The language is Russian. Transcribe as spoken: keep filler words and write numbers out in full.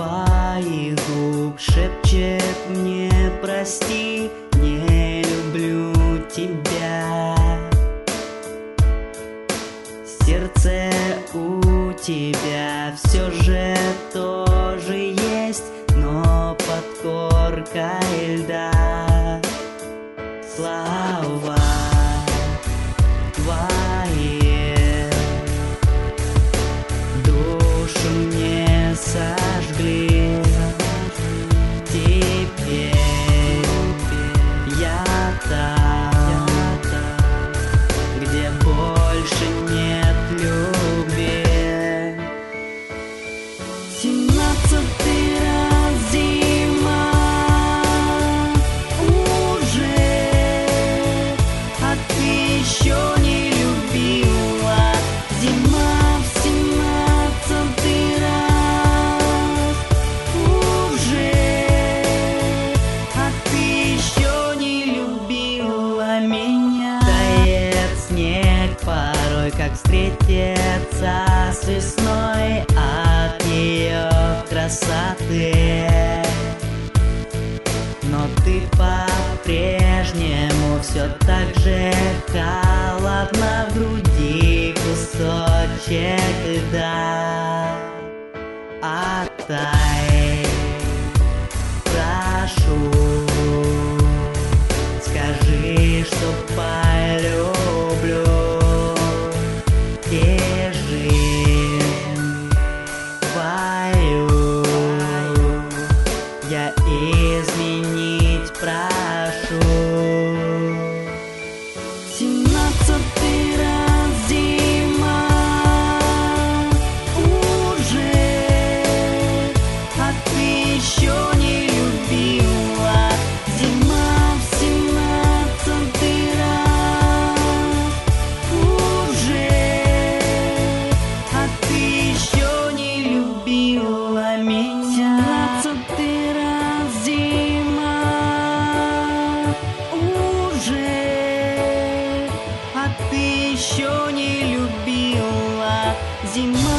твоих губ шепчет мне: прости, не люблю тебя. Сердце у тебя все же тоже есть, но под коркой льда. Слова твои душу мне сожгли. Теперь я там, где больше нет любви. Семнадцатый раз зима уже, а ты еще не любила. Зима в семнадцатый раз уже, а ты еще не любила меня. Тает снег порой, как встретиться с весной от ее красоты. Но ты по-прежнему все так же холодна, в груди кусочек льда. Отдай, прошу, скажи, что полюблю. И жизнь твою я изменить прошу. Семнадцатый раз зима уже, а ты еще не любила. Зима в семнадцатый раз уже, а ты еще не любила меня. Семнадцатый раз зима уже, а ты еще не любила. Зима